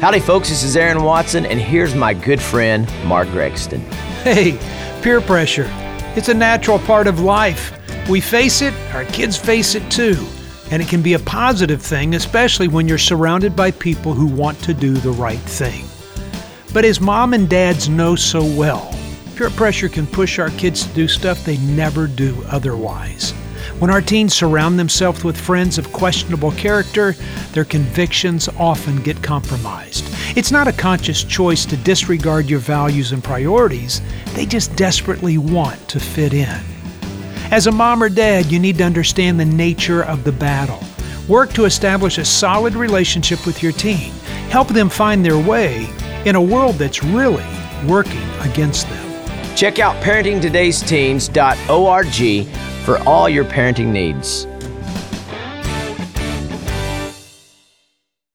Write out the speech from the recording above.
Howdy folks, this is Aaron Watson, and here's my good friend, Mark Gregston. Hey, peer pressure. It's a natural part of life. We face it, our kids face it too. And it can be a positive thing, especially when you're surrounded by people who want to do the right thing. But as mom and dads know so well, peer pressure can push our kids to do stuff they never do otherwise. When our teens surround themselves with friends of questionable character, their convictions often get compromised. It's not a conscious choice to disregard your values and priorities. They just desperately want to fit in. As a mom or dad, you need to understand the nature of the battle. Work to establish a solid relationship with your teen. Help them find their way in a world that's really working against them. Check out parentingtodaysteens.org for all your parenting needs.